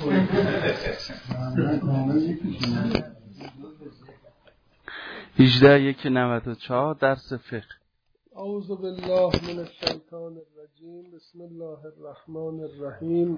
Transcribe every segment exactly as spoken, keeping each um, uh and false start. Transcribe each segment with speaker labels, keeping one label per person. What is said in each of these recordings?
Speaker 1: هجده یک نود و چهار درس فقه.
Speaker 2: اعوذ بالله من الشیطان الرجیم. بسم الله الرحمن الرحیم.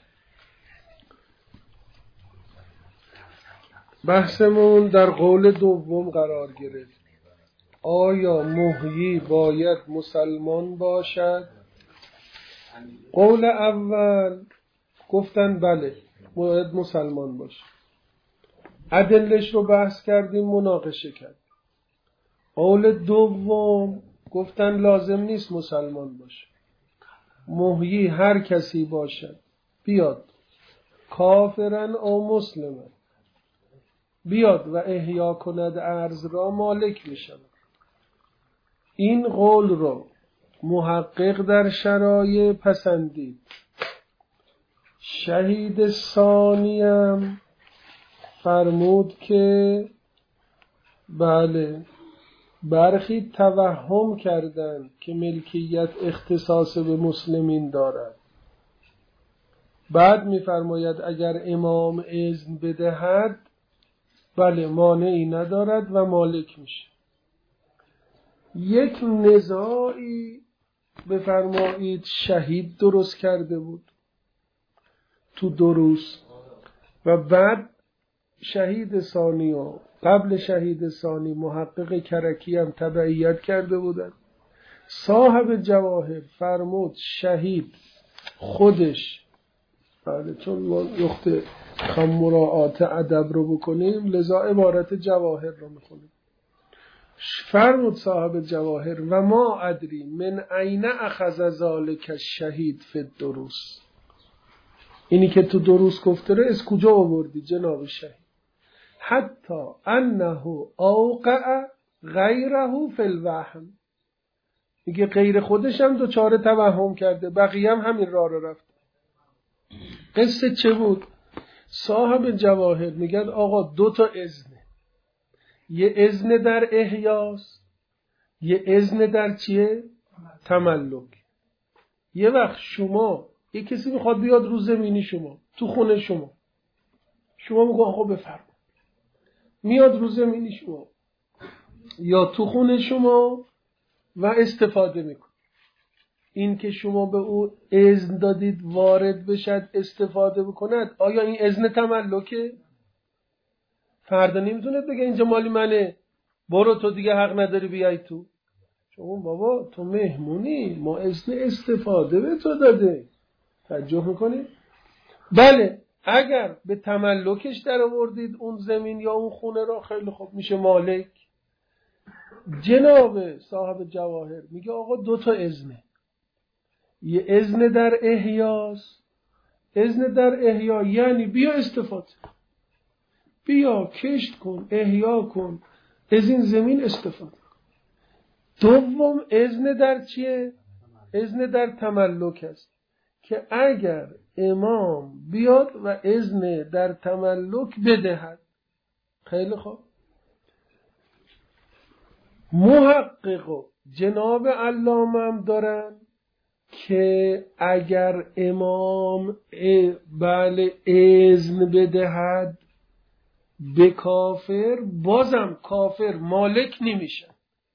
Speaker 2: بحثمون در قول دوم قرار گرفت. آیا محیی باید مسلمان باشد؟ قول اول گفتن بله باید مسلمان باشه. ادلش رو بحث کردیم، مناقشه کردیم. قول دوم گفتن لازم نیست مسلمان باشه، محیی هر کسی باشد، بیاد کافرن او مسلمن، بیاد و احیا کند ارض را مالک می شود. این قول رو محقق در شرایع پسندید. شهید ثانیم فرمود که بله برخی توهم کردند که ملکیت اختصاص به مسلمین دارد. بعد می‌فرماید اگر امام اذن بدهد بله مانعی ندارد و مالک میشه. یک نزاعی بفرمایید شهید درست کرده بود تو دروس و بعد شهید ثانی و قبل شهید ثانی محقق کرکی هم تبعیت کرده بودن. صاحب جواهر فرمود شهید خودش بله چون ما یخت خم مراعات ادب رو بکنیم لذا عبارت جواهر رو میخونیم. فرمود صاحب جواهر و ما ادری من عین اخذ ذالک الشهید فی الدروس. اینی که تو دروس گفته رو از کجا آوردی جناب شهید؟ حتی انه اوقع غیره فی الوهم. میگه غیر خودش هم دوچاره توهم کرده، بقیه هم همین راه رو رفت. قصه چه بود؟ صاحب جواهر میگن آقا دو تا اذنه، یه اذن در احیاست، یه اذن در چیه؟ تملک. یه وقت شما یه کسی میخواد بیاد رو زمینی شما تو خونه شما، شما میگو آقا بفرما، میاد رو زمینی شما یا تو خونه شما و استفاده میکن. این که شما به او اذن دادید وارد بشد استفاده بکند، آیا این اذن تملکه؟ فردا نمیتونه بگه اینجا مالی منه برو تو دیگه حق نداری بیای تو. شما بابا تو مهمونی، ما اذن استفاده به تو داده، توجه میکنی؟ بله اگر به تملکش در آوردید اون زمین یا اون خونه را خیلی خوب میشه مالک. جناب صاحب جواهر میگه آقا دو تا اذنه، یه اذن در احیاست. اذن در احیا یعنی بیا استفاده، بیا کشت کن، احیا کن، از این زمین استفاده. دوم اذن در چیه؟ اذن در تملک است که اگر امام بیاد و اذن در تملک بدهد. خیلی خوب. محقق و جناب علامه هم دارن که اگر امام بله اذن بدهد به کافر، بازم کافر مالک نمیشه.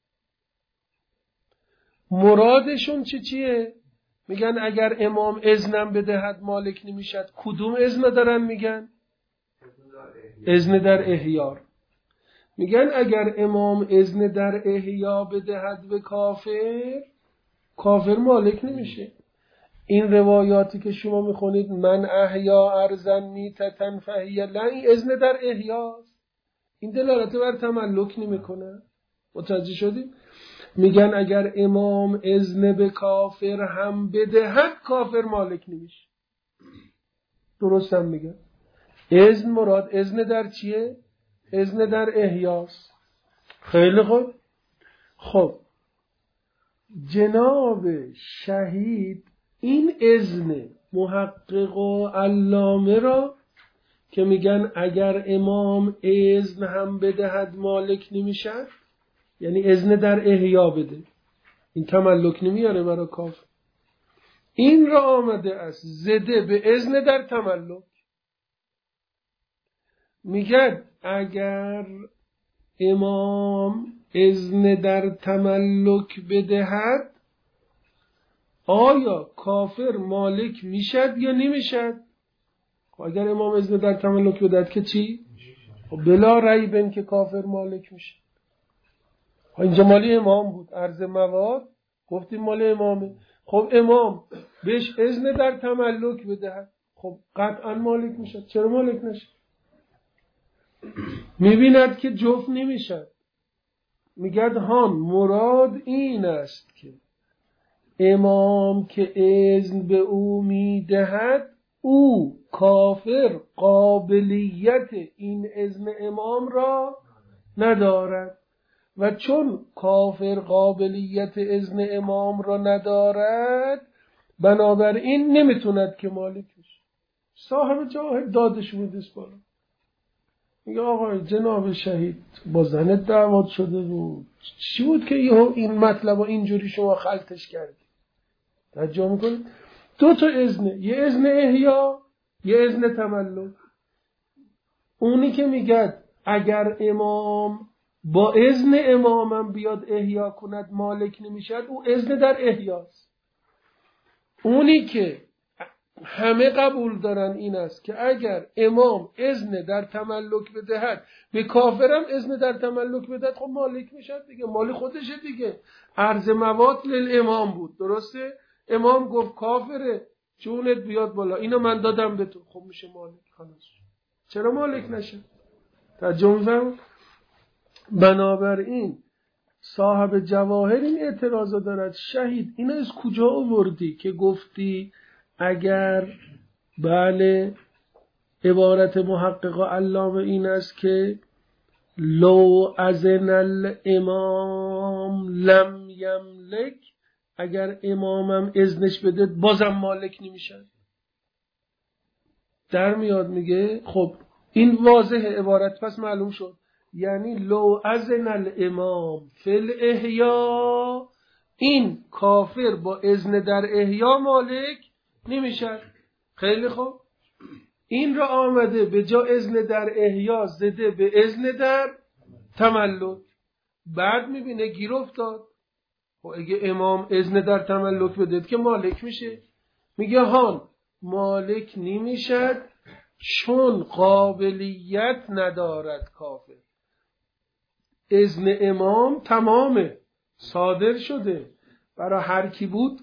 Speaker 2: مرادشون چی چیه؟ میگن اگر امام اذنم بدهد مالک نمیشد. کدوم اذن دارن میگن؟ اذن در احیا. میگن اگر امام اذن در احیا بدهد به کافر، کافر مالک نمیشه. این روایاتی که شما میخونید من احیا ارضا میتتن فهی لا، این اذن در احیاست، این دلالت بر تملک نمیکنه. متوجه شدید؟ میگن اگر امام اذن به کافر هم بدهد کافر مالک نمیشه. درست هم میگن. اذن مراد اذن در چیه؟ اذن در احیاست. خیلی خوب. خب جناب شهید این اذن محقق و علامه را که میگن اگر امام اذن هم بدهد مالک نمیشد، یعنی اذن در احیا بده، این تملک نمیاره برای کافر. این را آمده است زده به اذن در تملک. میگه اگر امام اذن در تملک بدهد آیا کافر مالک میشد یا نمیشد؟ اگر امام اذن در تملک بدهد که چی؟ بلا ریبن که کافر مالک میشه. اینجا مالی امام بود، عرض مواد گفتیم مال امامه. خب امام بهش اذن در تملک بدهد، خب قطعا مالک میشه. چرا مالک نشه؟ میبیند که جفت نمیشد. میگد هان مراد این است که امام که اذن به او میدهد او کافر قابلیت این اذن امام را ندارد و چون کافر قابلیت اذن امام را ندارد بنابراین نمیتوند که مالک بشه. صاحب جواهر دادش میدست بالا، میگه آقا جناب شهید با زنت دعوت شده بود، چی بود که این مطلب اینجوری شما خلطش کردی؟ توجه میکنید؟ دو تا اذنه، یه اذن احیا یه اذن تملک. اونی که میگه اگر امام با اذن امامم بیاد احیا کند مالک نمیشد، او اذن در احیاست. اونی که همه قبول دارن این است که اگر امام اذن در تملک بدهد به کافرم اذن در تملک بدهد، خب مالک میشد دیگه، مال خودشه دیگه. عرض مواد للامام بود، درسته؟ امام گفت کافره جونت بیاد بالا، اینو من دادم به تو، خب میشه مالک. خلاص چرا مالک نشه؟ ترجمه. بنابراین صاحب جواهر این اعتراض دارد شهید اینو از کجا آوردی که گفتی اگر بله عبارت محقق علامه این است که لو اذن الامام لم یملک، اگر امامم اذنش بده بازم مالک نمیشه. در میاد میگه خب این واضح عبارت پس معلوم شد، یعنی لو اذن الامام فی الاحیا، این کافر با اذن در احیا مالک نمیشه. خیلی خوب، این را آمده به جا اذن در احیا زده به اذن در تملک. بعد میبینه گیر افتاد، خب اگه امام اذن در تملک بده که مالک میشه. میگه هان مالک نمیشد چون قابلیت ندارد کافر. اذن امام تمامه، صادر شده، برای هر کی بود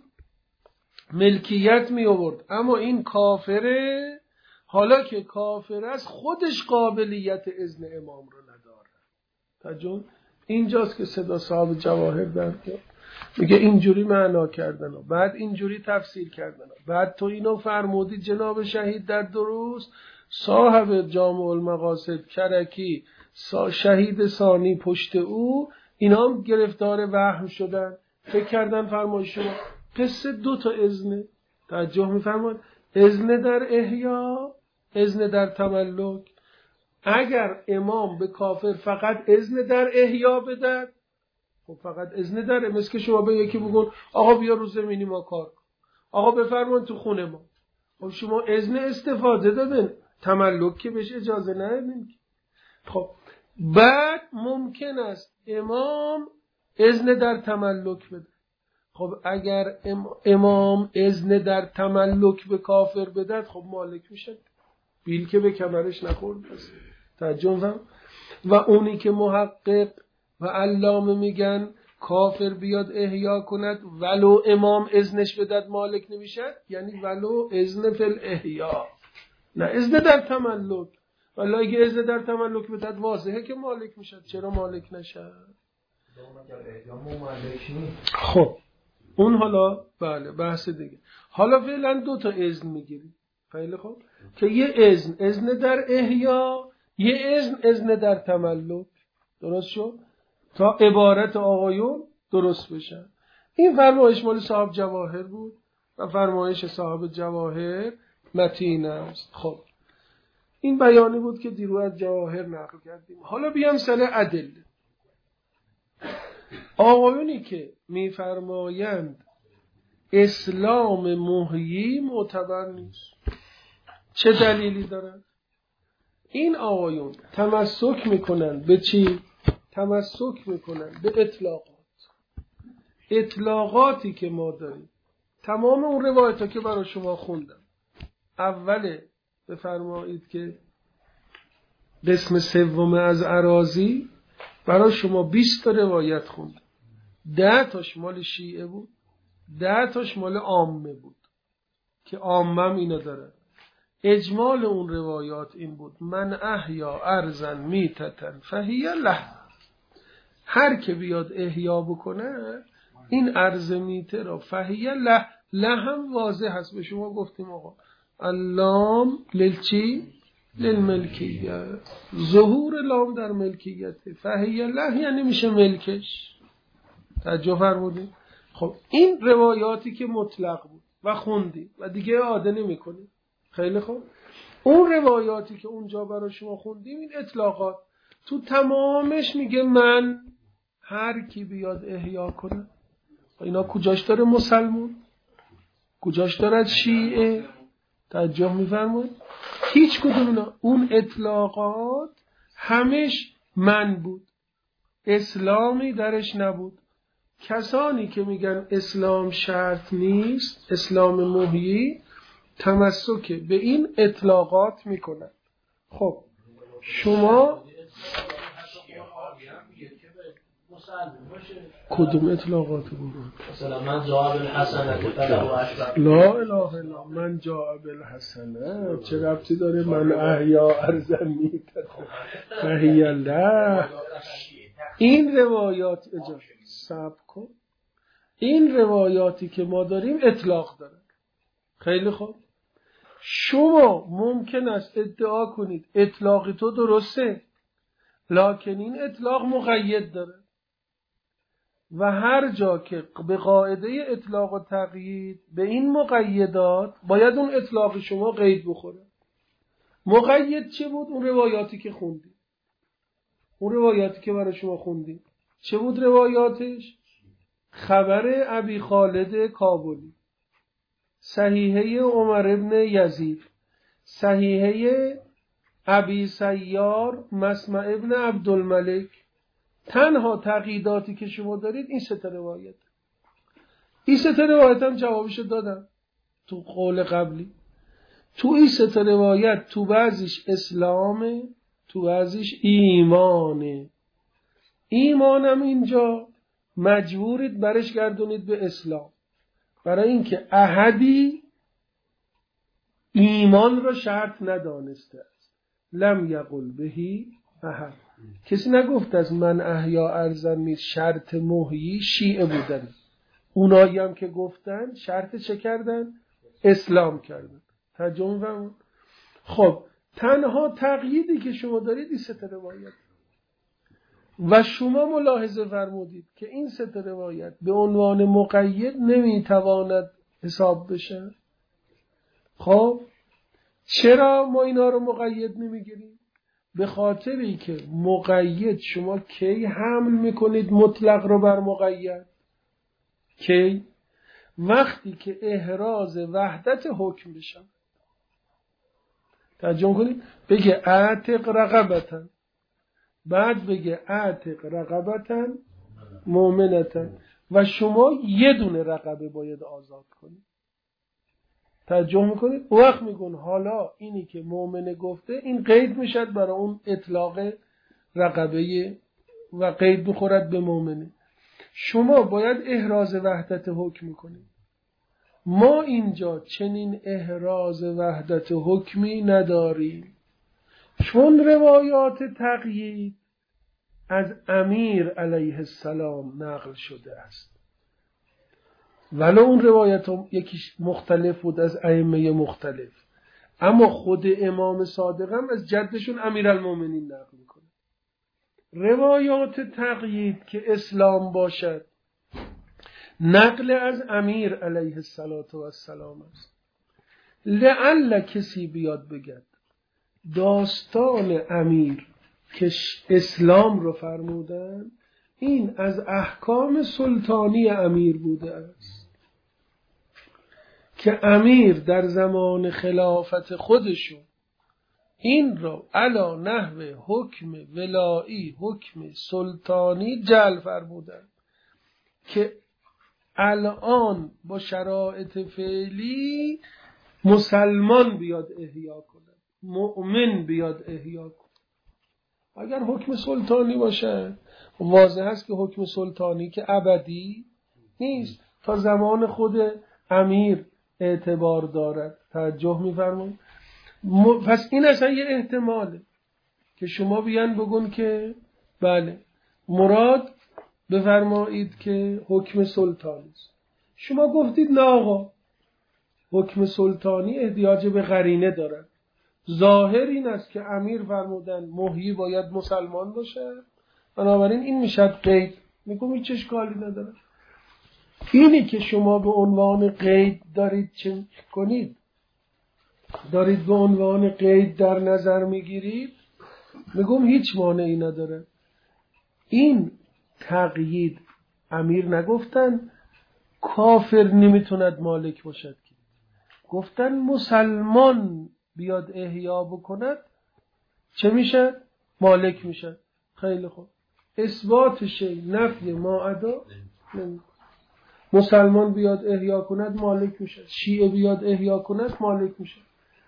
Speaker 2: ملکیت می آورد، اما این کافره، حالا که کافر است خودش قابلیت اذن امام رو نداره. تجون اینجاست که صدا صاحب جواهر در میگه اینجوری معنا کردن و بعد اینجوری تفسیر کردن و بعد تو اینو فرمودی جناب شهید در دروس، صاحب جامع المقاصد کرکی شهید ثانی پشت او، اینا هم گرفتار وهم شدن، فکر کردن فرمایش شما قصه دو تا اذنه. توجه می‌فرمایید؟ اذن در احیا، اذن در تملک. اگر امام به کافر فقط اذن در احیا بده، خب فقط اذن داره، مثل که شما به یکی بگون آقا بیا رو زمینی ما کار کن، آقا بفرمان تو خونه ما، خب شما اذن استفاده دادن، تملک که بهش اجازه ندادین. خب بعد ممکن است امام اذن در تملک بده. خب اگر امام اذن در تملک به کافر بده، خب مالک میشه، بیل که به کمرش نخورد است. ترجمه. و اونی که محقق و علامه میگن کافر بیاد احیا کند ولو امام اذنش بدد مالک نمیشد، یعنی ولو اذن فی الاحیا، نه اذن در تملک. ولی اگه اذن در تملک بدد واضحه که مالک میشد. چرا مالک نشد؟ خب اون حالا بله بحث دیگه. حالا فعلا دو تا اذن میگیریم. خیلی خوب، که یه اذن اذن در احیا، یه اذن اذن در تملک. درست شد؟ تا عبارت آقایون درست بشن. این فرمایش مال صاحب جواهر بود و فرمایش صاحب جواهر متین است. خب این بیانی بود که دیرو از جواهر نقل کردیم. حالا بیام سر ادله. آقایونی که میفرمایند اسلام محیی معتبر نیست، چه دلیلی دارن؟ این آقایون تمسک میکنن به چی؟ تمسک میکنن به اطلاقات. اطلاقاتی که ما داریم، تمام اون روایت ها که برای شما خوندم، اوله بفرمایید که قسم سوم از اراضی برای شما بیست تا روایت خوندم. ده تاش مال شیعه بود، ده تاش مال عامه بود که عامم اینا دارن. اجمال اون روایات این بود: من احیا ارضا میتتن فهی له. هر که بیاد احیا بکنه این ارض میته را فهی له. له هم واضح هست، به شما گفتیم آقا اللام للچی؟ للملکیت. ظهور لام در ملکیت. فهی له یعنی میشه ملکش. توجه فرمودید؟ خب این روایاتی که مطلق بود و خوندی و دیگه عاده نمی‌کنی. خیلی خوب. اون روایاتی که اونجا برای شما خوندیم، این اطلاقات تو تمامش میگه من هر کی بیاد احیا کنه. اینا کجاش داره مسلمون؟ کجاش داره شیعه؟ توجه می‌فرمایید؟ هیچ کدوم اینا. اون اطلاقات همش من بود، اسلامی درش نبود. کسانی که میگن اسلام شرط نیست، اسلام محیی، تمسک به این اطلاقات میکنن. خب شما کدوم اطلاقات بود؟
Speaker 3: مثلا من جواب الحسنه که فله اشرف.
Speaker 2: لا اله الا من جواب الحسنه چه ربطی داره؟ من احیا ارضا میتتن فهی له. این روایات اجازه صبر کن، این روایاتی که ما داریم اطلاق دارن. خیلی خوب. شما ممکن است ادعا کنید اطلاقی تو درسته، لکن این اطلاق مقید داره و هر جا که به قاعده اطلاق و تقیید به این مقیدات باید اون اطلاق شما قید بخوره. مقید چه بود؟ اون روایاتی که خوندیم، اون روایاتی که برای شما خوندیم چه بود روایاتش؟ خبر ابی خالد کابلی، صحیحه عمر ابن یزید، صحیحه ابی سیار مسمع ابن عبدالملک. تنها تقییداتی که شما دارید این سه تا روایت. این سه تا روایت هم جوابشو دادم تو قول قبلی. تو این سه تا روایت تو بعضیش اسلامه، تو بعضیش ایمانه. ایمانم اینجا مجبورید برش گردونید به اسلام، برای اینکه احدی ایمان را شرط ندانسته است. لم یقل بهی احد. کسی نگفت از من احیا ارضا می شرط محیی شیعه بودن. اونایی هم که گفتن شرط چه کردن؟ اسلام کردن. ترجمه فرمون. خب تنها تقییدی که شما دارید این سه تا روایت و شما ملاحظه فرمودید که این سه تا روایت به عنوان مقید نمیتواند حساب بشه. خب چرا ما اینا رو مقید نمیگیریم؟ به خاطری که مقید شما کی حمل میکنید مطلق رو بر مقید؟ کی؟ وقتی که احراز وحدت حکم بشن. ترجمه کنید، بگه اعتق رقبتن، بعد بگه اعتق رقبتن مؤمنتن و شما یه دونه رقبه باید آزاد کنید. ترجمه میکنید، وقت میگن حالا اینی که مؤمنه گفته این قید میشد برای اون اطلاق رقبه و قید بخورد به مؤمنه. شما باید احراز وحدت حکم کنید. ما اینجا چنین احراز وحدت حکمی نداریم، چون روایات تقیید از امیر علیه السلام نقل شده است. ولو اون روایت هم یکیش مختلف بود از ائمه مختلف، اما خود امام صادق هم از جدشون امیرالمومنین نقل میکنه. روایات تقیید که اسلام باشد نقل از امیر علیه السلام است. لعل کسی بیاد بگد داستان امیر که اسلام رو فرمودن این از احکام سلطانی امیر بوده است که امیر در زمان خلافت خودشون این را علا نحو حکم ولایی حکم سلطانی جعل فرمودند که الان با شرایط فعلی مسلمان بیاد احیا کند، مؤمن بیاد احیا کند. اگر حکم سلطانی باشه واضح است که حکم سلطانی که ابدی نیست، تا زمان خود امیر اعتبار دارد. توجه می‌فرمایید؟ پس این اصلا یه احتماله که شما بیان بگون که بله مراد بفرمایید که حکم سلطانی است. شما گفتید نه آقا، حکم سلطانی احتیاج به قرینه دارد. ظاهر این است که امیر فرمودن محیی باید مسلمان باشه، بنابراین این میشد قید. میگم هیچ اشکالی نداره. اینی که شما به عنوان قید دارید چه کنید؟ دارید به عنوان قید در نظر میگیرید، میگم هیچ مانعی نداره. این تقیید امیر نگفتن کافر نمیتوند مالک باشد، گفتن مسلمان بیاد احیا بکند چه میشه؟ مالک میشه. خیلی خوب، اثبات شی نفی ما عدا نمی. مسلمان بیاد احیا کند مالک میشه، شیعه بیاد احیا کند مالک میشه.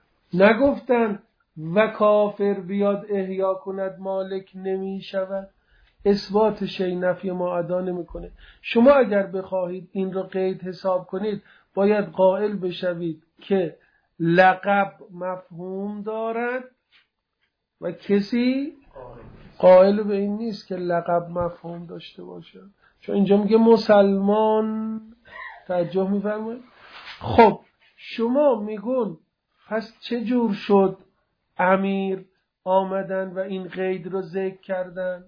Speaker 2: نگفتن و کافر بیاد احیا کند مالک نمیشود. اثبات شی نفی ما عدا نمیکنه. شما اگر بخواهید این رو قید حساب کنید باید قائل بشوید که لقب مفهوم دارد و کسی قائل به این نیست که لقب مفهوم داشته باشه، چون اینجا میگه مسلمان. توجه میفرمایید؟ خب شما میگون پس چه جور شد امیر آمدن و این قید رو ذکر کردن؟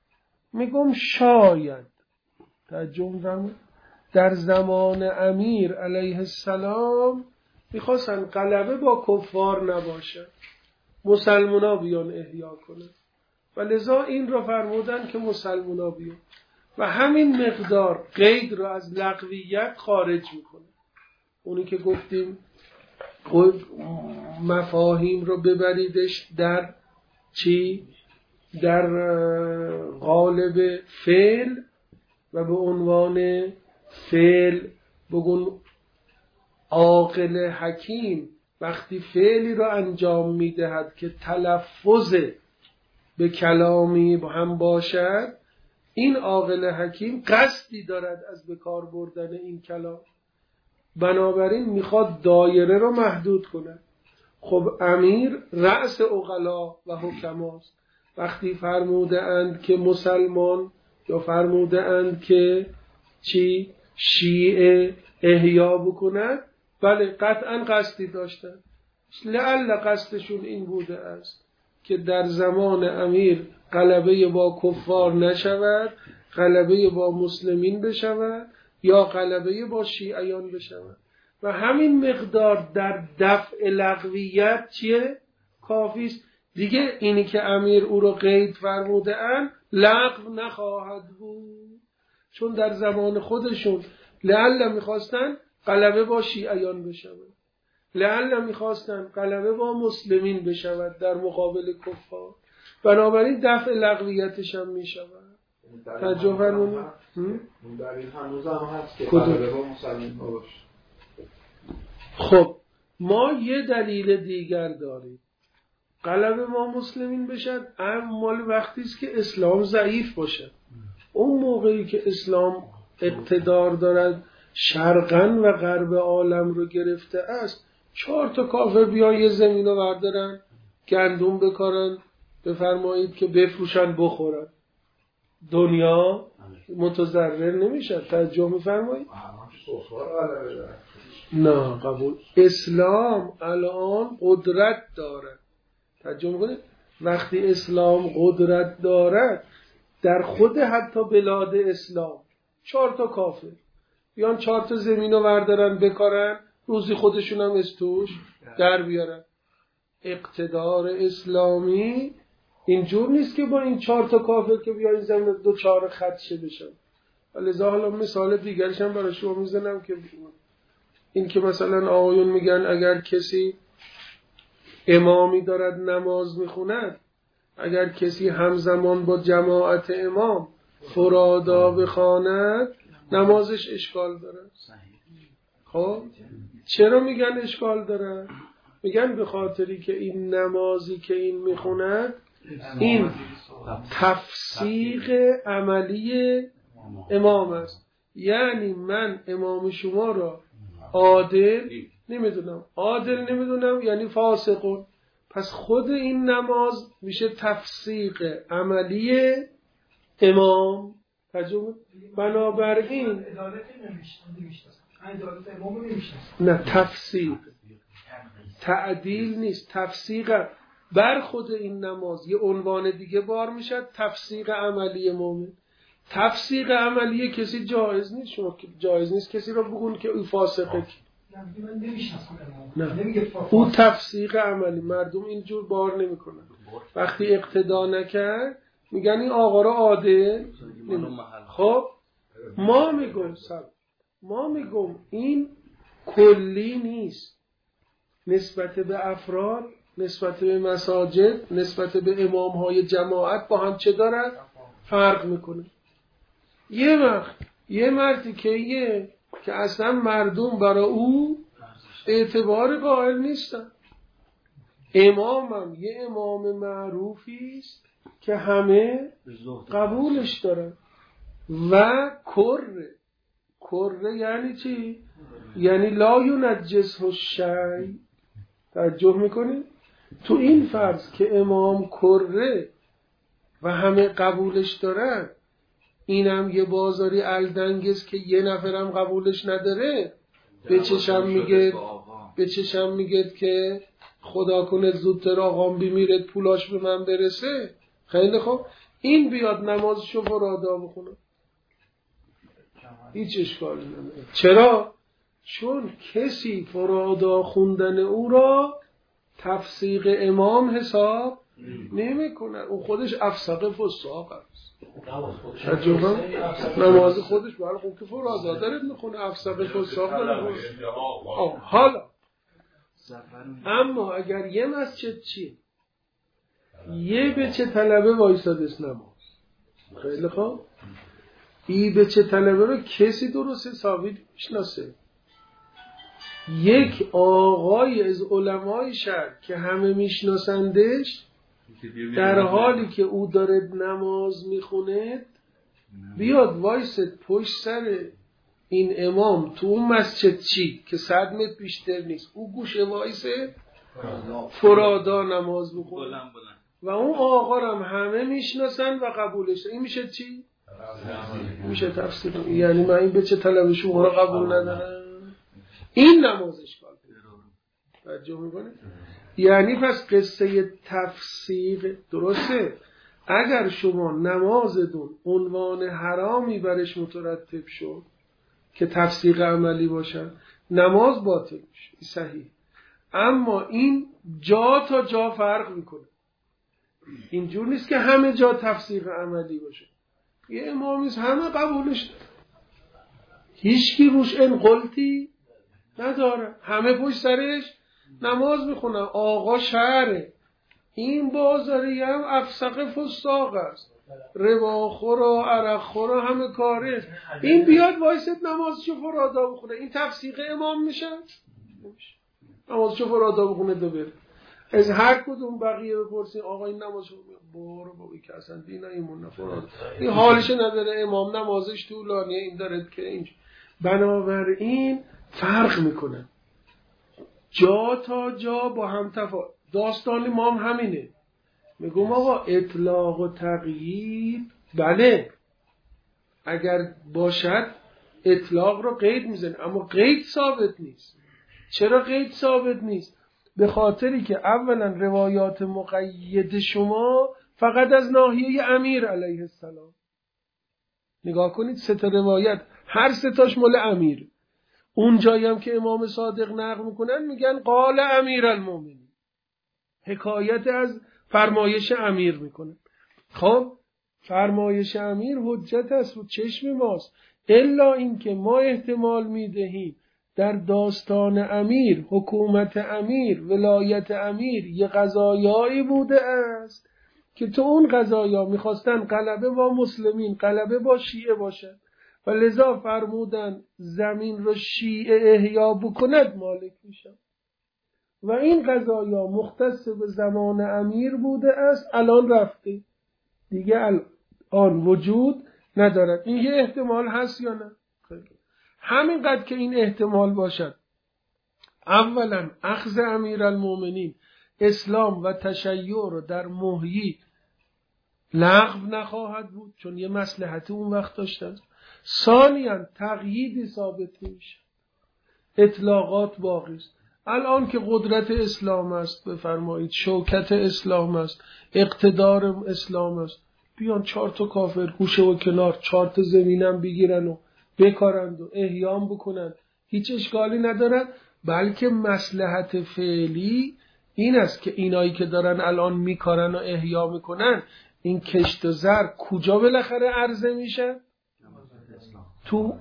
Speaker 2: میگم شاید توجه میفرمایید در زمان امیر علیه السلام میخواستن غلبه با کفار نباشه، مسلمونا بیان احیا کنه و لذا این را فرمودن که مسلمونا بیان و همین مقدار قید رو از لغویت خارج میکنه. اونی که گفتیم مفاهیم رو ببریدش در چی؟ در قالب فعل و به عنوان فعل بگون عاقل حکیم وقتی فعلی را انجام میدهد که تلفظ به کلامی هم باشد، این عاقل حکیم قصدی دارد از به کار بردن این کلام، بنابراین میخواد دایره رو محدود کنه. خب امیر رأس عقلا و حکماست، وقتی فرموده اند که مسلمان یا فرموده اند که چی؟ شیعه احیا بکند، بله قطعا قصدی داشتن. لعل قصدشون این بوده است که در زمان امیر غلبه با کفار نشود، غلبه با مسلمین بشود یا غلبه با شیعیان بشود و همین مقدار در دفع لغویت چیه؟ کافیست دیگه. اینی که امیر او رو قید فرموده اند لغو نخواهد بود، چون در زمان خودشون لعل میخواستن غلبه با شیعیان بشود، لعل میخواستن غلبه با مسلمین بشود در مقابل کفار، بنابراین دفع لغویتش هم میشود. توجه فرمونی؟
Speaker 4: در این هنوز هم هست که غلبه با مسلمین باشه.
Speaker 2: خب ما یه دلیل دیگر داریم غلبه ما مسلمین بشد، اما وقتی است که اسلام ضعیف باشد. اون موقعی که اسلام اقتدار دارد شرقاً و غرب عالم رو گرفته است، چهار تا کافر بیان یه زمین رو بردارن گندم بکارن بفرمایید که بفروشن بخورن، دنیا متضرر نمیشه. توجه میفرمایید؟ نه قبول. اسلام الان قدرت دارد. توجه میکنید؟ وقتی اسلام قدرت دارد در خود حتی بلاد اسلام چهار تا کافر بیان چهار تا زمین رو بردارن بکارن، روزی خودشون هم از توش در بیارن. اقتدار اسلامی اینجور نیست که با این چهار تا کافر که بیان زمین دو چهار خدشه بشن. لذا حالا مثال دیگرش هم برای شما میزنم که این که مثلا آقایون میگن اگر کسی امامی دارد نماز میخوند، اگر کسی همزمان با جماعت امام فرادا بخواند نمازش اشکال دارد. خب چرا میگن اشکال دارد؟ میگن به خاطری که این نمازی که این میخوند این تفسیق عملی امام است. یعنی من امام شما را عادل نمیدونم، عادل نمیدونم یعنی فاسقون. پس خود این نماز میشه تفسیق عملی امام. تجربه بنابراین نه تفسیق تعدیل نیست، تفسیق بر خود این نماز یه عنوان دیگه بار میشه، تفسیق عملی مومن. تفسیق عملی کسی جایز نیست، شما جایز نیست کسی رو بگون که او فاسقه. نه او تفسیق عملی، مردم اینجور بار نمیکنن. وقتی اقتدا نکرد میگن این آقا رو عادل. خب ما میگم سب ما میگم این کلی نیست، نسبت به افراد، نسبت به مساجد، نسبت به امام های جماعت با هم چه دارد؟ فرق میکنه. یه وقت یه مردی که یه که اصلا مردم برای او اعتبار قائل نیستن، امامم یه امام معروفی است که همه قبولش دارن و کره کره یعنی چی؟ یعنی لا ینجسه الشی. توجه میکنی؟ تو این فرض که امام کره و همه قبولش دارن، اینم یه بازاری الدنگست که یه نفرم قبولش نداره، به چشم میگه به چشم میگه که خدا کنه زودتر آقام بمیرد پولاش به من برسه. خیلی خوب این بیاد نمازشو فرادا بخونه، هیچ اشکالی نداره. چرا؟ چون کسی فرادا خوندن او را تفسیق امام حساب نمی کنه، او خودش افسق فساق است. نماز خودش برای خود که فرادا داره میخونه، افسق فساق داره. حالا اما اگر یه مسجد چی یه به چه طلبه وایسادست نماز، خیلی خوب ای به چه طلبه رو کسی درست حسابی میشناسه، یک آقای از علمای شهر که همه میشناسندش در حالی که او داره نماز میخونه بیاد وایست پشت سر این امام تو اون مسجد چی که صد متر بیشتر نیست، او گوشه وایسه فرادا نماز بخونه و اون آقا رو هم همه میشناسن و قبولش. این میشه چی؟ میشه تفسیر. یعنی من این به چه طلب شما رو قبول ندارم، این نمازش کار توجه میکنه. یعنی پس قصه تفسیر درسته. اگر شما نمازتون عنوان حرامی برش مترتب شد که تفسیر عملی باشه، نماز باطل میشه، صحیح. اما این جا تا جا فرق میکنه، اینجور نیست که همه جا تفسیر عملی باشه. یه امامیست همه قبولش داره، هیچکی روش انقلتی نداره، همه پشت سرش نماز میخونن، آقا شهره. این بازاری هم افسق فساق است، رباخور و عرقخور و همه کاره. این بیاد وایست نمازشو فرادا بخونه، این تفسیق امام میشه؟ نمازشو فرادا بخونه دو بره. از هر کدوم بقیه بپرسین آقا این نمازشو برو بابی که اصلا دین ایمون نفرادا، این حالش نداره، امام نمازش طولانیه، این داره که اینج. بنابراین فرق میکنه جا تا جا با هم تفاوت. داستان ما هم همینه، میگم آقا اطلاق و تقیید بله اگر باشد اطلاق رو قید میزنه، اما قید ثابت نیست. چرا قید ثابت نیست؟ به خاطری که اولا روایات مقید شما فقط از ناحیه امیر علیه السلام. نگاه کنید سه تا روایت هر سه تاش مال امیر. اون جایی هم که امام صادق نقل میکنن میگن قال امیر المومنین، حکایت از فرمایش امیر میکنن. خب فرمایش امیر حجت است و چشم ماست، الا اینکه ما احتمال میدهیم در داستان امیر، حکومت امیر، ولایت امیر یه قضایایی بوده است که تو اون قضایا میخواستن غلبه با مسلمین، غلبه با شیعه باشن و لذا فرمودن زمین رو شیعه احیا بکند مالک میشن و این قضایا مختص به زمان امیر بوده است، الان رفته دیگه، الان وجود ندارد. این یه احتمال هست یا نه؟ همینقدر که این احتمال باشد، اولا اخذ امیرالمومنین اسلام و تشیع رو در محیی لغو نخواهد بود چون یه مصلحت اون وقت داشتن. ثانیاً تقییدی ثابت میشه، اطلاقات باقی است. الان که قدرت اسلام است، بفرمایید شوکت اسلام است، اقتدار اسلام است، بیان چهار تا کافر گوشه و کنار چهار تا زمینم بگیرن و بکارند و احیام بکنن، هیچ اشکالی ندارن. بلکه مصلحت فعلی این است که اینایی که دارن الان میکارن و احیا میکنن، این کشت و زر کجا بالاخره عرضه میشه؟ تو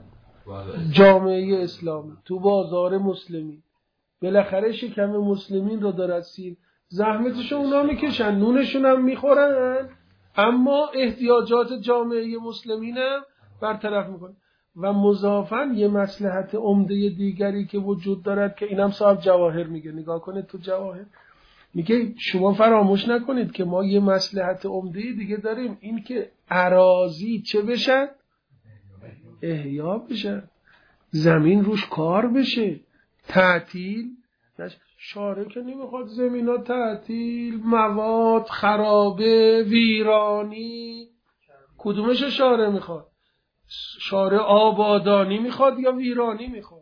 Speaker 2: جامعه اسلامی، تو بازار مسلمین. بالاخره شکم مسلمین رو دارد سیر، زحمتشون اونا میکشن، نونشون هم میخورن، اما احتیاجات جامعه مسلمین هم برطرف میکنن. و مضافاً یه مصلحت عمده دیگری که وجود دارد که اینم صاحب جواهر میگه، نگاه کنید تو جواهر میگه شما فراموش نکنید که ما یه مصلحت عمده دیگه داریم، این که اراضی چه بشن؟ احیا بشن، زمین روش کار بشه، تعطیل شارع که نمیخواد زمینات تعطیل، مواد خرابه، ویرانی. کدومش شارع میخواد؟ شارع آبادانی میخواد یا ویرانی میخواد؟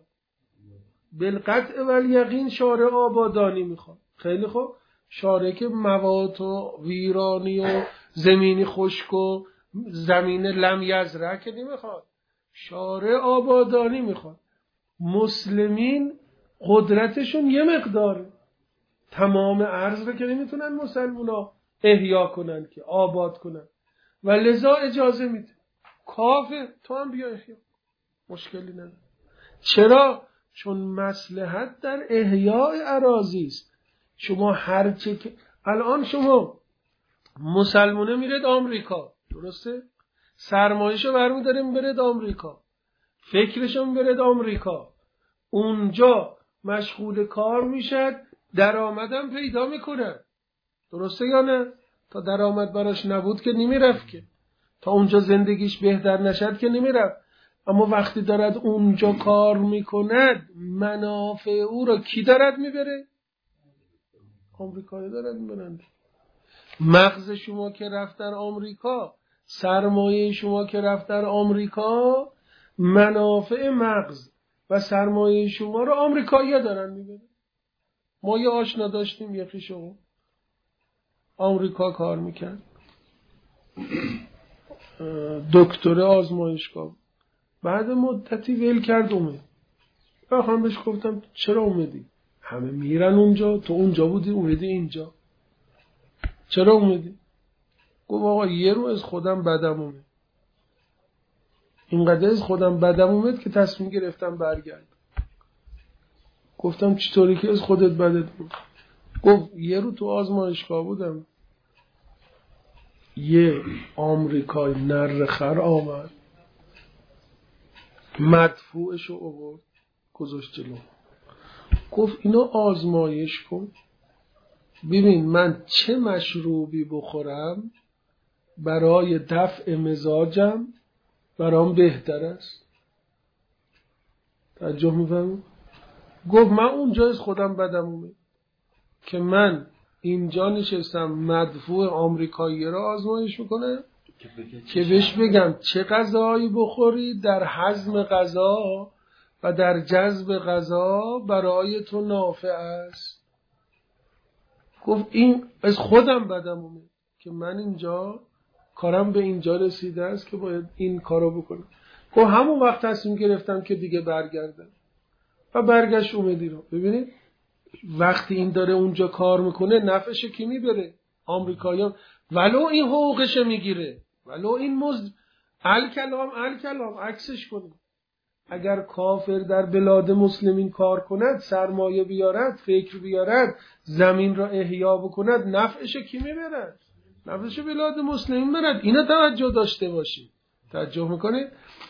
Speaker 2: بالقطع والیقین شارع آبادانی میخواد. خیلی خوب، شارع که مواد و ویرانی و زمینی خشک و زمین لم یزرع که نمیخواد، شارع آبادانی میخواد. مسلمین قدرتشون یه مقداره، تمام ارض رو که نمیتونن مسلمونا احیا کنن که آباد کنن و لذا اجازه میده کافر تو هم بیا احیا، مشکلی نداره. چرا؟ چون مصلحت در احیاء اراضی است. شما هرچه که الان شما مسلمونه میرید آمریکا، درسته؟ سرمایه‌شو برمی‌داریم برید آمریکا، فکرشو برید آمریکا، اونجا مشغول کار میشد، درآمدم پیدا میکنه، درسته یا نه؟ تا درآمد براش نبود که نمیرفت، که تا اونجا زندگیش بهتر نشد که نمیرفت. اما وقتی دارد اونجا کار میکند، منافع او را کی دارد میبره؟ آمریکایی دارد میبرند. مغز شما که رفت در آمریکا، سرمایه شما که رفت در آمریکا، منافع مغز و سرمایه شما رو آمریکایی‌ها دارن میبرن. ما یه آشنا داشتیم، یکی شما آمریکا کار میکرد، دکتر آزمایشگاه، بعد مدتی ول کرد اومد. من بهش گفتم چرا اومدی؟ همه میرن اونجا، تو اونجا بودی اومدی اینجا، چرا اومدی؟ گفت آقا یه رو از خودم بدم اومد، اینقدر از خودم بدم اومد که تصمیم گرفتم برگرد. گفتم چطوری که از خودت بدت بود؟ گفت یه رو تو آزمایشگاه بودم، یه آمریکای نرخر آمد، مدفوعشو آورد گذاشت جلو، گفت اینو آزمایش کن ببین من چه مشروبی بخورم برای دفع مزاجم برام بهتر است. توجه می‌فهمی؟ گفت من اونجا از خودم بدم اومد که من اینجا نشستم مدفوع آمریکایی را آزمایش میکنه که بهش بگم چه غذایی بخوری در هضم غذا و در جذب غذا برای تو نافع است. گفت این از خودم بدم اومد که من اینجا کارم به اینجا رسیده است که باید این کارو بکنم. گفت همون وقت تصمیم گرفتم که دیگه برگردم و برگشت اومدی رو. ببینید وقتی این داره اونجا کار میکنه نفعش کی میبره؟ آمریکاییان، ولو این حقوقش میگیره، ولو این مزد الکلام الکلام عکسش کنه، اگر کافر در بلاد مسلمین کار کند، سرمایه بیارد، فکر بیارد، زمین را احیا بکند، نفعش کی میبرد؟ نفعش بلاد مسلمین برد. اینا توجه داشته باشید. توجه میکنه؟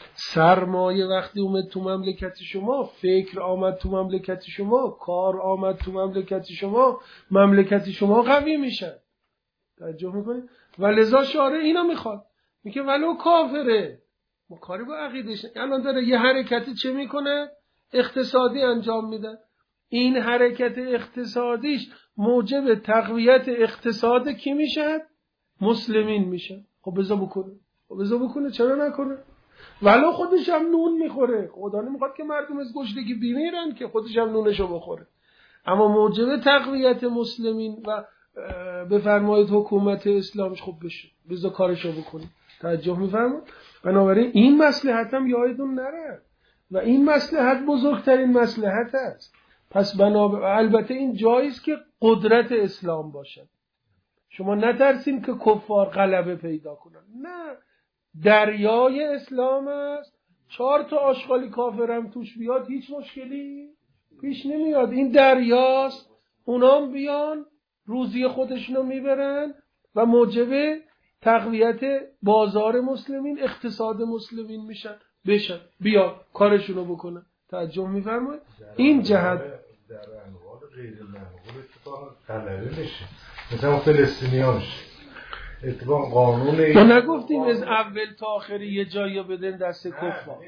Speaker 2: سرمایه وقتی اومد تو مملکت شما، فکر آمد تو مملکت شما، کار آمد تو مملکت شما، مملکت شما قوی میشه. توجه میکنه؟ و لذا شارع اینا میخواد، میگه ولو کافره، ما کاری با عقیدش. الان داره یه حرکتی چه میکنه؟ اقتصادی انجام میده. این حرکت اقتصادیش موجب تقویت اقتصاد کی میشه؟ مسلمین میشه. خب بذار بکنه، خب بذار بکنه، چرا نکنه؟ ولو خودش هم نون میخوره. خدا نمیخواد که مردم از گشنگی بیمیرن که خودش هم نونشو بخوره. اما موجب تقویت مسلمین و بفرمایید حکومت اسلامش خوب بشه، بذار کارشو بکنه. توجه میفرمایید؟ بنابراین این مصلحت هم یادتون نره و این مصلحت بزرگترین مصلحت است. پس بنابراین البته این جاییست که قدرت اسلام باشه. شما نترسین که کفار غلبه پیدا کنن. نه، دریای اسلام است. چهار تا آشغالی کافرم توش بیاد هیچ مشکلی پیش نمیاد. این دریاست، اونام بیان روزی خودشونو میبرن و موجب تقویت بازار مسلمین، اقتصاد مسلمین میشن، بشن بیا کارشونو بکنن. توجه میفرمایید؟ این جهت
Speaker 5: در انوار غیر منقول اتفاقا غلبه بشه، مثلا فلسطینیانش اتفاق قانون.
Speaker 2: ما نگفتیم از اول تا آخری یه جایی بدن دست کفار.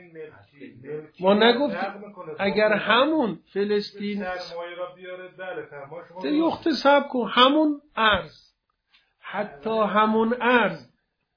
Speaker 2: ما نگفتیم اگر همون فلسطین
Speaker 5: سرمایه را بیاره، بله فرما شما
Speaker 2: یخت سب کن، همون ارز، حتی همون ارز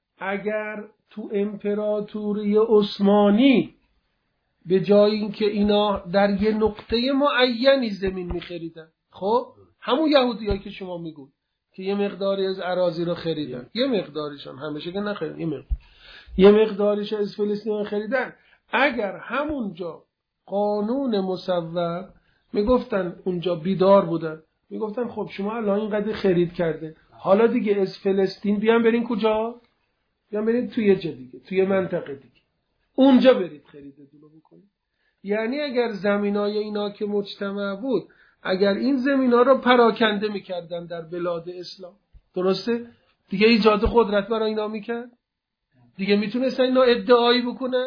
Speaker 2: اگر تو امپراتوری عثمانی به جای اینکه اینا در یه نقطه معینی زمین می‌خریدن، خب همون یهودیایی که شما میگون که یه مقداری از اراضی رو خریدن، یه مقداریشون، همیشه که نخریدن، یه مقدار یه مقداریش از فلسطین خریدن، اگر همونجا قانون مصوب میگفتن، اونجا بیدار بودن، میگفتن خب شما الان اینقدر خرید کرده، حالا دیگه از فلسطین بیان برین کجا؟ بیان برین توی یه جا دیگه، توی منطقه دیگه، اونجا برید خریدتون رو بکنید. یعنی اگر زمینای اینا که مجتمع بود، اگر این زمینا رو پراکنده میکردن در بلاد اسلام، درسته؟ دیگه ایجاد قدرت برای اینا میکرد؟ دیگه میتونستن اینا ادعایی بکنن؟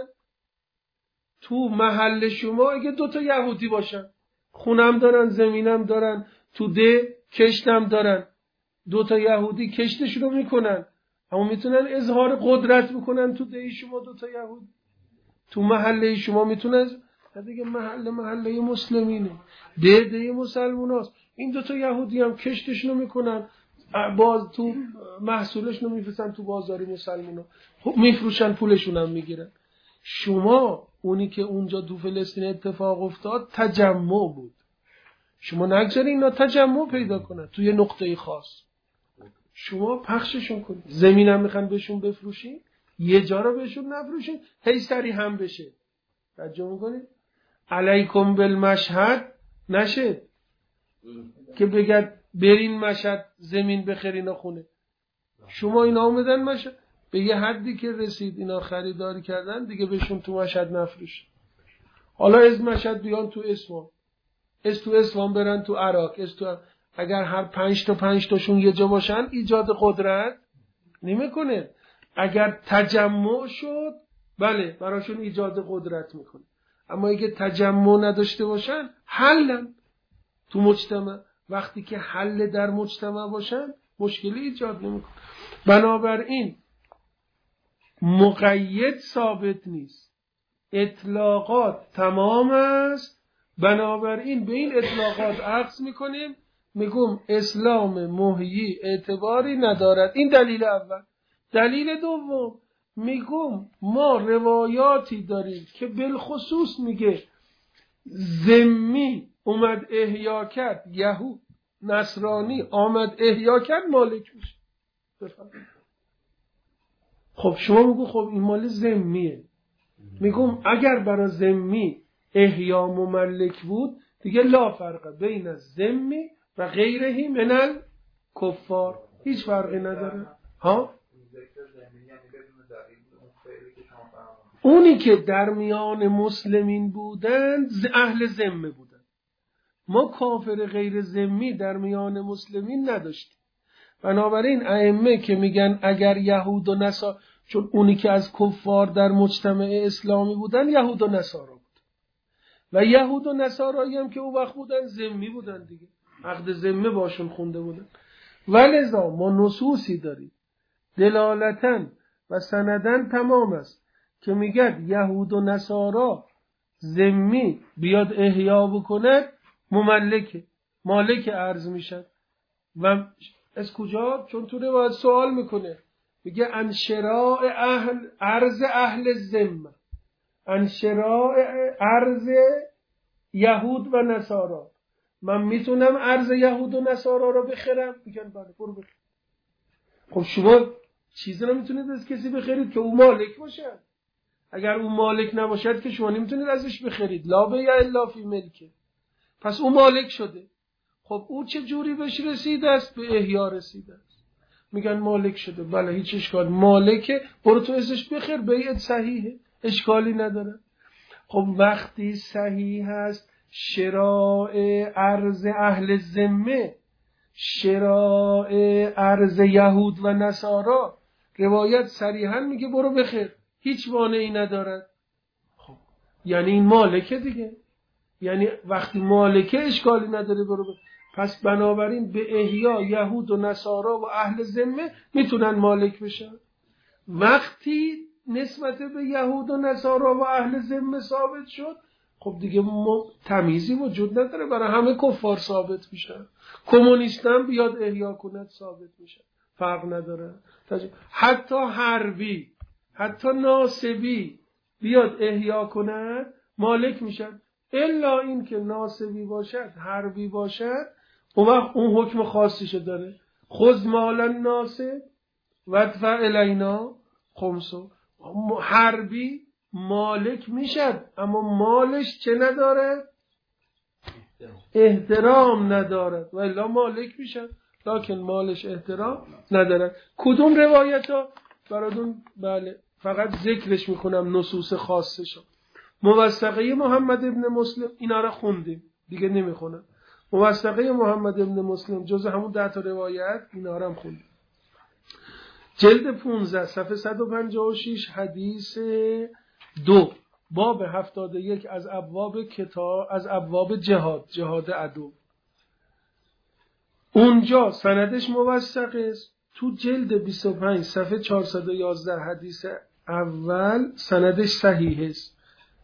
Speaker 2: تو محل شما اگه دوتا یهودی باشن، خونم دارن، زمینم دارن، تو ده کشتم دارن، دوتا یهودی کشتش رو میکنن، اما میتونن اظهار قدرت بکنن تو ده شما دوتا یهودی، تو محله شما میتونن. دیگه محله محله مسلمینه، ده ده مسلمان هست. این دوتا یهودی هم کشتش رو میکنن، باز تو محصولش رو میفرستن تو بازار مسلمان ها، خب میفروشن، پولشون هم میگیرن. شما اونی که اونجا تو فلسطین اتفاق افتاد تجمع بود، شما نگذاری اینا تجمع پیدا کنن توی نقطه خاص، شما پخششون کنید. زمین هم میخوان بهشون بفروشین، یه جا رو بهشون نفروشین، هی سری هم بشه. توجه میکنید؟ علیکم بالمشهد نشد که بگد برین مشهد زمین بخرین و خونه. شما اینا اومدن مشهد، به یه حدی که رسید اینا خریداری کردن، دیگه بهشون تو مشهد نفروش. حالا از مشهد بیان تو اصفهان، از تو اصفهان برن تو عراق، از تو، اگر هر پنج تا پنج تاشون یه جا باشن ایجاد قدرت نمیکنه. اگر تجمع شد بله براشون ایجاد قدرت میکنه، اما اگه تجمع نداشته باشن حلن تو مجتمع. وقتی که حل در مجتمع باشن مشکلی ایجاد نمیکنه. بنابراین مقید ثابت نیست، اطلاقات تمام است. بنابراین به این اطلاقات عکس میکنیم، میگم اسلام محیی اعتباری ندارد. این دلیل اول. دلیل دوم، میگم ما روایاتی داریم که بالخصوص میگه ذمی اومد احیا کرد، یهود نصرانی آمد احیا کرد، مالک میشه. خب شما میگو خب این مال ذمیه. میگم اگر برای ذمی احیا مملک بود، دیگه لا فرق بین الذمی و غیره من الکفار، هیچ فرقی نداره. ها اونی که در میان مسلمین بودند اهل ذمه بودند. ما کافر غیر ذمی در میان مسلمین نداشتیم. بنابراین ائمه که میگن اگر یهود و نصارا، چون اونی که از کفار در مجتمع اسلامی بودن یهود و نصارا بود و یهود و نصارایی هم که اون وقت بودن ذمی بودن دیگه، عقد ذمه باشون خونده بودن. ولذا ما نصوصی داریم دلالتاً و سنداً تمام است که میگه یهود و نصارا ذمی بیاد احیا بکنه مملکه، مالک ارض میشن. و از کجا؟ چون تو روایت سوال میکنه، میگه انشراء اهل ارض اهل ذمه، انشراء ارض یهود و نصارا. من میتونم ارض یهود و نصارا رو بخرم؟ میگن بله برو بخر. خب شما چیزی نمیتونید از کسی بخرید که او مالک باشه. اگر او مالک نباشد که شما نمیتونید ازش بخرید. لا بیع الا فی ملکه. پس او مالک شده. خب او چه جوری بهش رسیده است؟ به احیا رسیده است. میگن مالک شده. بله هیچ اشکال، مالکه، برو تو ازش بخر، بیعت صحیحه، اشکالی نداره. خب وقتی صحیح هست شراء ارض اهل ذمه، شراء ارض یهود و نصارا، روایت صریحا میگه برو بخر، هیچ مانعی ندارد. خب یعنی این مالکه دیگه، یعنی وقتی مالکه اشکالی نداره برو بخر. پس بنابراین به احیا یهود و نصارا و اهل ذمه میتونن مالک بشن. وقتی نسبت به یهود و نصارا و اهل ذمه ثابت شد، خب دیگه تمیزی وجود نداره، برای همه کفار ثابت میشن. کمونیستان بیاد احیا کند ثابت میشن، فرق نداره. حتی حربی، حتی ناصبی بیاد احیا کند مالک میشن، الا این که ناصبی باشد، حربی باشد، اون وقت اون حکم خاصیشو داره. خذ مال ناصب وادفع الینا خمسو. حربی مالک میشد اما مالش چه نداره؟ احترام ندارد، و الا مالک میشد لکن مالش احترام ندارد. کدوم روایت ها براتون؟ بله فقط ذکرش میکنم، نصوص خاصش. موثقه محمد ابن مسلم اینا را خوندیم دیگه نمیخونم. موثقه محمد ابن مسلم جز همون ده تا روایت اینا را هم خوندیم. جلد پانزده صفحه صد و پنجاه و شش حدیث دو، باب هفتاد و یک از ابواب کتاب، از ابواب جهاد، جهاد عدو. اونجا سندش موثق است. تو جلد بیست و پنج صفحه چهارصد و یازده حدیث اول سندش صحیح است.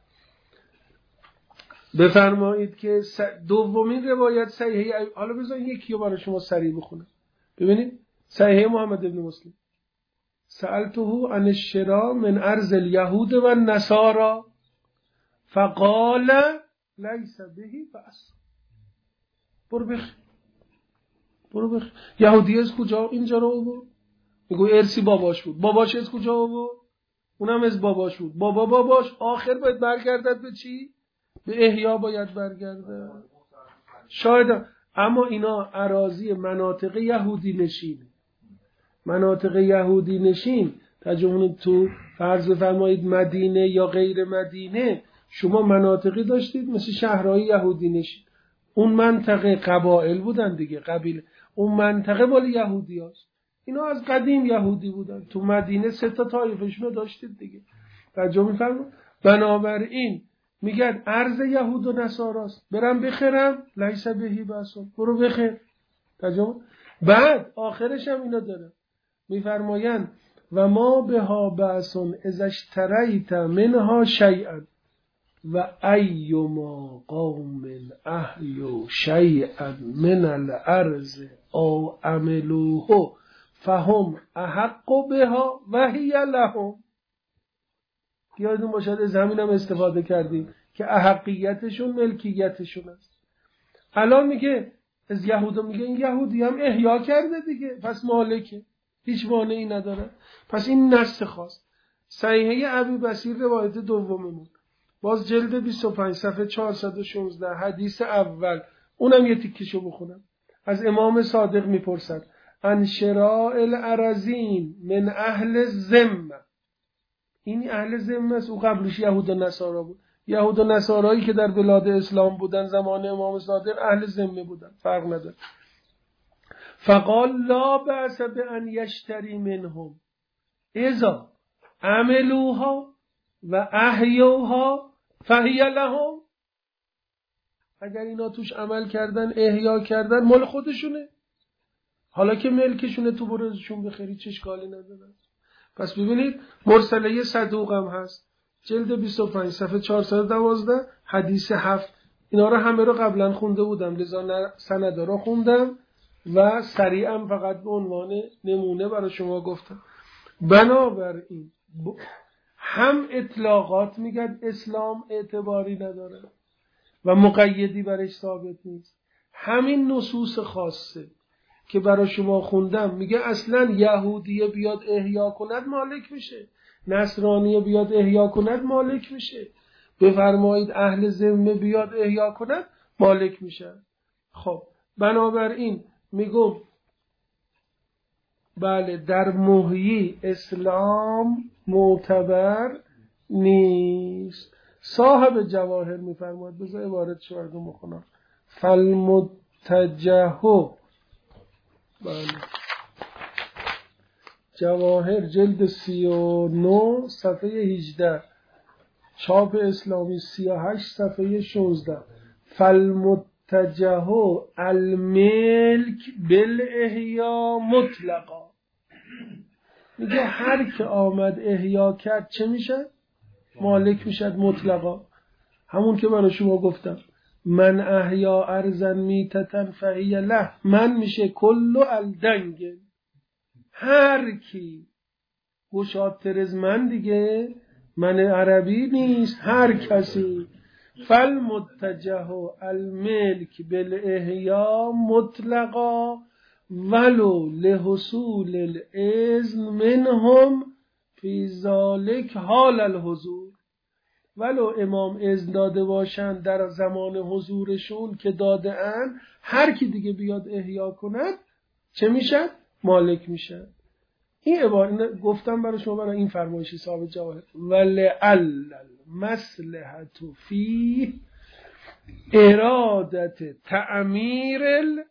Speaker 2: بفرمایید که دومین روایت صحیحه. حالا بذارید یکی رو برای شما سریع بخونم. ببینید صحیح محمد ابن مسلم، سألته عن الشراء من ارض اليهود و النصارى فقال ليس به بأس. برو بخ برو بخ یهودی از کجا اینجا رو آورد؟ میگه ارسی باباش بود. باباش از کجا آورد؟ اونم از باباش بود. بابا باباش آخر باید برگردد به چی؟ به احیا باید برگردد. شاید اما اینا اراضی مناطق یهودی نشین، مناطق یهودی نشین تجمعون تو فرض بفرمایید مدینه یا غیر مدینه، شما مناطقی داشتید مثل شهرهای یهودی نشین. اون منطقه قبایل بودن دیگه، قبیله. اون منطقه مال یهودی هست. اینا از قدیم یهودی بودن. تو مدینه سه تا طایفشون داشتید دیگه. تجمع می‌فرمایید. بنابراین میگن ارض یهود و نصاراست، برم بخرم لیس بهی بأس، برو بخر. تجمع. بعد آخرش هم اینا داره، میفرمایند و ما بها بأسون اذا اشتریت منها شیئا و ایما قوم احیوا شیئا من الارض او عملوه فهم احق بها و هی لهم. یادتون باشد از همینم استفاده کردیم که احقیتشون ملکیتشون است. الان میگه از یهودا میگه این یهودی هم احیا کرده دیگه، پس مالکه، هیچ مانعی نداره. پس این نص خاص. صحیحه ابی بصیر روایت دوممون، باز جلد بیست و پنج صفحه چهارصد و شانزده حدیث اول، اونم یه تیکشو بخونم. از امام صادق میپرسد عن شراء الارضین من اهل الذمه این اهل ذمه است، او قبلش یهود و نصارا بود. یهود و نصارایی که در بلاد اسلام بودن زمان امام صادق اهل ذمه بودن، فرق نداره. فقال لا بأس بأن یشتری منهم اذا عملوها و احیوها فهی لهم. اگر اینا توش عمل کردن، احیا کردن، مال خودشونه. حالا که ملکشونه، تو برو ازشون بخری، چه اشکالی نداره. پس ببینید مرسله صدوق هم هست، جلد بیست و پنج صفحه چهارصد و دوازده حدیث هفت. اینا رو همه رو قبلا خونده بودم، لذا سندا رو خوندم و سریعا فقط به عنوان نمونه برای شما گفتم. بنابراین هم اطلاقات میگن اسلام اعتباری نداره و مقیدی برش ثابت نیست، همین نصوص خاصه که برای شما خوندم میگه اصلا یهودیه بیاد احیا کند مالک میشه، نصرانیه بیاد احیا کند مالک میشه، بفرمایید اهل ذمه بیاد احیا کند مالک میشه. خب بنابراین میگم بله در محیی اسلام معتبر نیست. صاحب جواهر میفرماید، بذار عبارت شو بخونم. فالمتجهو، بله جواهر جلد سی و نه صفحه هجده، چاپ اسلامی سی و هشت صفحه شانزده. فالمتجهو الملک بالاحیا مطلقا، میگه هر که آمد احیا کرد چه میشه؟ مالک میشد مطلقا. همون که برای شما گفتم من احیا ارضا میتتن فهی له، من میشه کلو الدنگ، هر کی گشاد ترز من دیگه، من عربی نیست، هر کسی. فالمتجه الملک بالاحیا مطلقا ولو لحصول الاذن منهم فی ذالک حال الحضور، ولو امام اذن داده باشند در زمان حضورشون که داده ان، هر کی دیگه بیاد احیا کند چه میشد؟ مالک میشد. این عبارت گفتم برای شما برای این فرمایشی صاحب جواهر. ولعل المصلحة فی ارادت تعمیر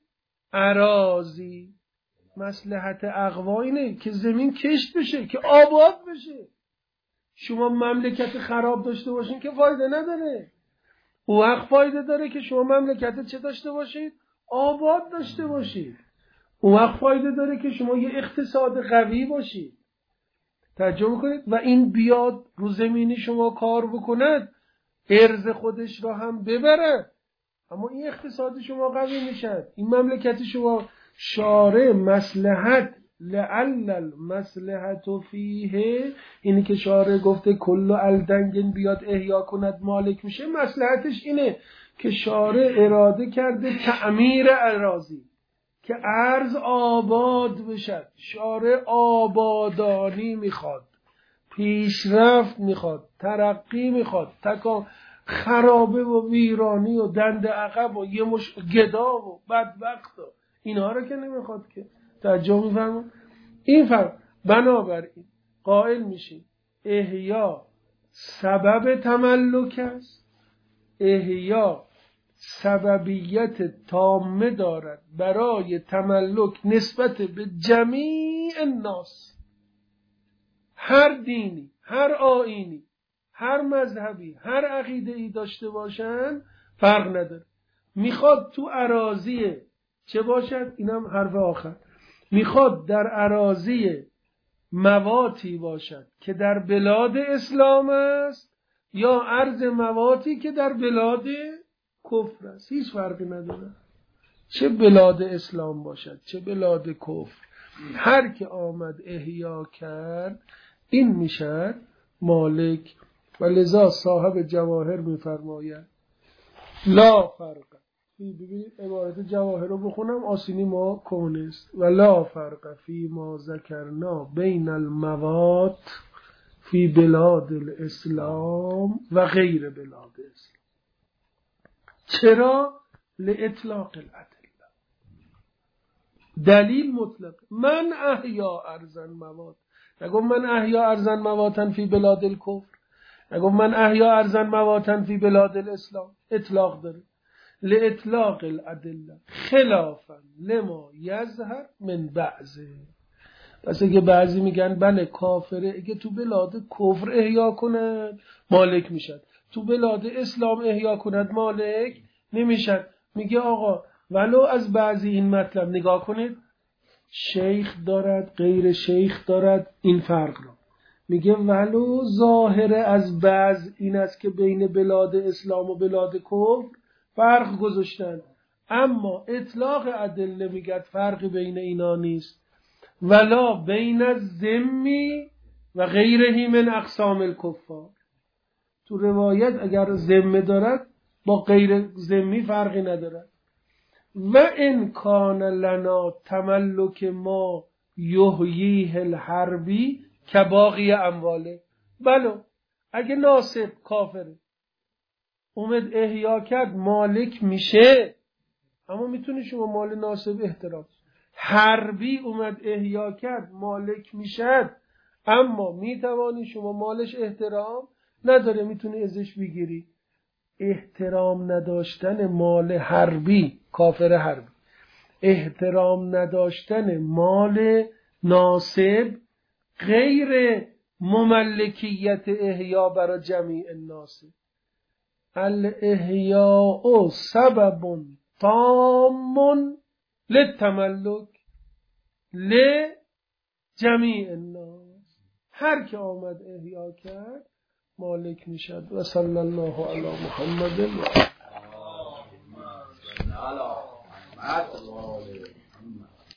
Speaker 2: الاراضی، مصلحت اقوا اینه که زمین کشت بشه، که آباد بشه. شما مملکت خراب داشته باشین که فایده نداره. او وقت فایده داره که شما مملکت چه داشته باشید؟ آباد داشته باشید. او وقت فایده داره که شما یه اقتصاد قوی باشید. توجه کنید و این بیاد رو زمینی شما کار بکند، ارز خودش را هم ببره، اما این اقتصاد شما قوی میشد، این مملکت شما. شارع مصلحت لعل المصلحت فیه، اینی که شارع گفته کلو الدنگن بیاد احیا کند مالک میشه، مصلحتش اینه که شارع اراده کرده تعمیر اراضی، که ارض آباد بشد. شارع آبادانی میخواد، پیشرفت میخواد، ترقی میخواد، تکا خرابه و ویرانی و دند عقب و یه مش گدا و بدبخت و اینها رو که نمیخواد که. توجه میفرمون این فرق. بنابراین قائل میشیم احیا سبب تملک است، احیا سببیت تامه دارد برای تملک نسبت به جمیع الناس، هر دینی، هر آیینی، هر مذهبی، هر عقیده‌ای داشته باشن فرق نداره. میخواد تو اراضی چه باشد؟ اینم حرف آخر. میخواد در اراضی مواتی باشد که در بلاد اسلام است یا ارض مواتی که در بلاد کفر است، هیچ فرقی نداره. چه بلاد اسلام باشد چه بلاد کفر، هر که آمد احیا کرد این میشد مالک. و لذا صاحب جواهر میفرماید لا فرق، ببینید عبارت جواهر رو بخونم آسینی ما کونست. و لا فرق فی ما ذکرنا بین الموات فی بلاد الاسلام و غیر بلاد اسلام. چرا؟ لاطلاق الادله، دلیل مطلق. من احیا ارضا موات، نگفت من احیا ارضا مواطن فی بلاد الکفر، نگفت من احیا ارضا مواطن فی بلاد الاسلام. اطلاق داره. لاطلاق الادله خلافا لما یظهر من بعضه. پس اگه بعضی میگن بله کافره، اگه تو بلاد کفر احیا کند مالک میشد، تو بلاد اسلام احیا کند مالک نمیشد. میگه آقا ولو از بعضی این مطلب نگاه کنید، شیخ دارد غیر شیخ دارد این فرق را. میگه ولو ظاهر از بعض این است که بین بلاد اسلام و بلاد کفر فرق گذاشتن، اما اطلاق ادله میگه فرق بین اینا نیست. ولا بین الذمی و غیره من اقسام الکفار. تو روایت اگر ذمه دارد با غیر ذمی فرقی ندارد. و ان کان لنا تملک ما یحییه الحربی کباقی امواله. بله اگه ناصب کافره اومد احیا کرد مالک میشه، اما میتونی شما مال ناصب احترام. حربی اومد احیا کرد مالک میشد، اما میتوانی شما مالش احترام نداره، میتونی ازش بگیری. احترام نداشتن مال حربی، کافر حربی، احترام نداشتن مال ناصب غیر مملکیت احیا برای جمیع الناس. الاحیاء سبب تام للتملک لجمیع الناس. هر که آمد احیا کرد مالک میشد. و صلی الله علی محمد و